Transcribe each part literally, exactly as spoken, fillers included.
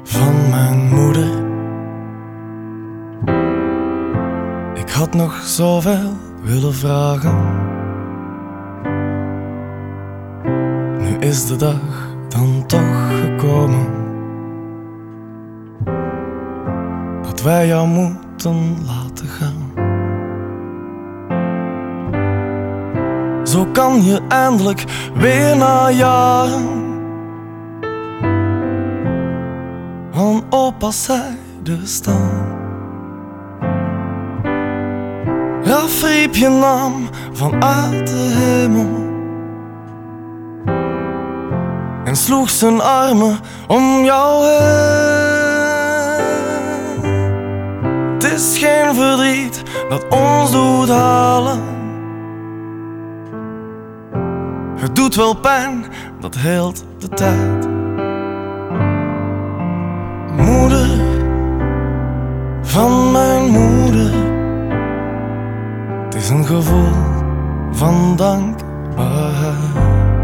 van mijn moeder. Ik had nog zoveel willen vragen. Nu is de dag dan toch gekomen dat wij jou moeten laten gaan. Zo kan je eindelijk weer na jaren aan opa's zijde staan. Raf riep je naam vanuit de hemel en sloeg zijn armen om jou heen. Het is geen verdriet dat ons doet halen. Het doet wel pijn, dat heelt de tijd. Moeder, van mijn moeder. Het is een gevoel van dankbaarheid.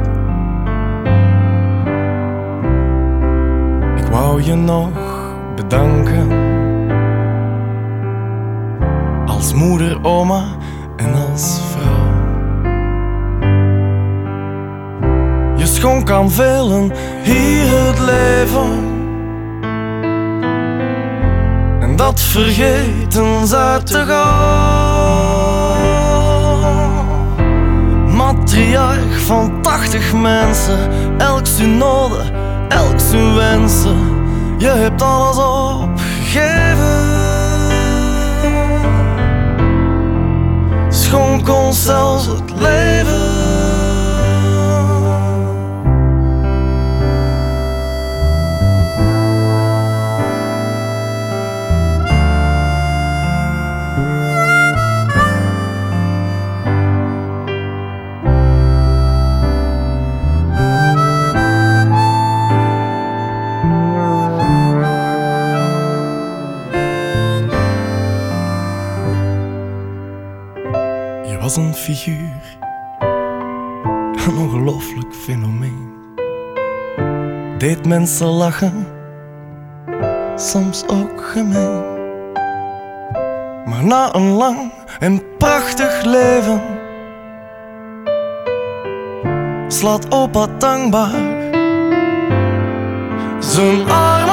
Ik wou je nog bedanken als moeder, oma en als vrouw. Je schonk aan velen hier het leven en dat vergeten zij te gauw. Matriarch van tachtig mensen, elk zijn noden, elk zijn wensen. Je hebt alles opgegeven, schonk ons zelfs het leven. Je was een figuur, een ongelooflijk fenomeen. Deed mensen lachen, soms ook gemeen. Maar na een lang en prachtig leven slaat opa dankbaar zijn armen